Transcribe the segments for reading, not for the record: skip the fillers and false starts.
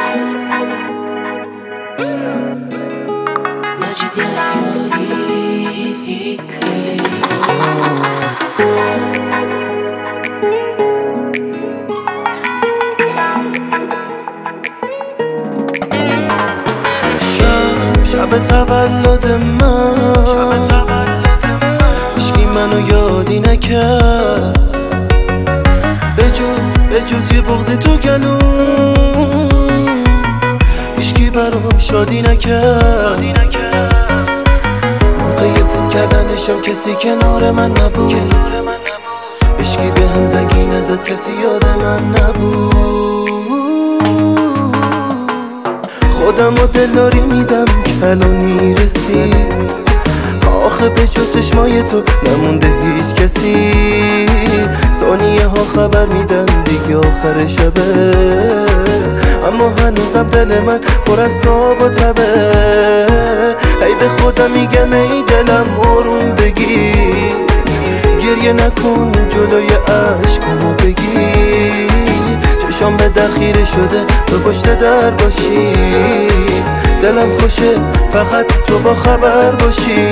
شب تولد من هیچکی منو یادی نکرد به جز یه بغض تو گلوم هیچکی برام شادی نکرد. موقع فوت کردنشم کسی کنار من نبود، هیچکی به هم زنگی نزد، کسی یاد من نبود. خودم و دلداری میدم که الان میرسی، آخه به جز چشمای تو نمونده هیچ کسی. ثانیه ها خبر میدن دیگه آخر شبه، اما هنوزم دل من پر از تاب و تبه. ای به خودم میگم ای دلم آروم بگیر، گریه نکن جلوی عشقامو بگیر. چشام به در خیره شده تو پشت در باشی، دلم خوشه فقط تو با خبر باشی.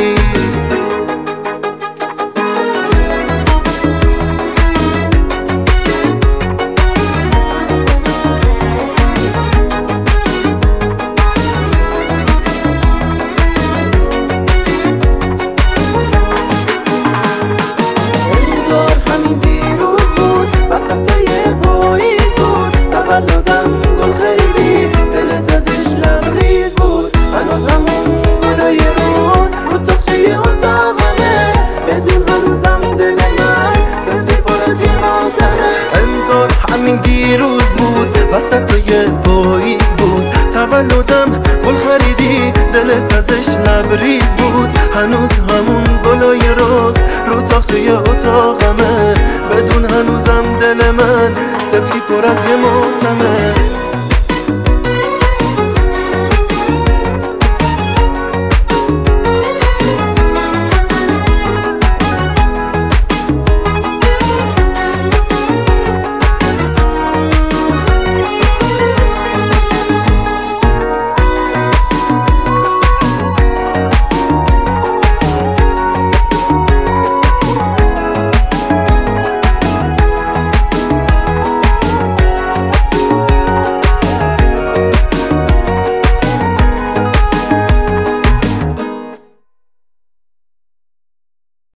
همین دیروز بود وسط یه پاییز بود، تولدم گل خریدی دلت ازش لبریز بود. هنوز همون گلای روز رو تاقچه اتاقمه، بدون هنوزم دل من طفلی پر از یه